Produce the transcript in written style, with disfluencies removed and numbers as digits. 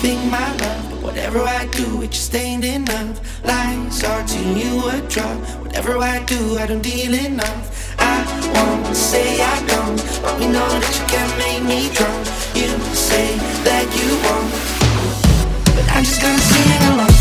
wasting my love, but whatever I do, it just ain't enough. Lies are to you a drug. Whatever I do, I don't deal enough. I won't say I don't, but we know that you can make me drunk. You say that you won't, but I'm just gonna sing along.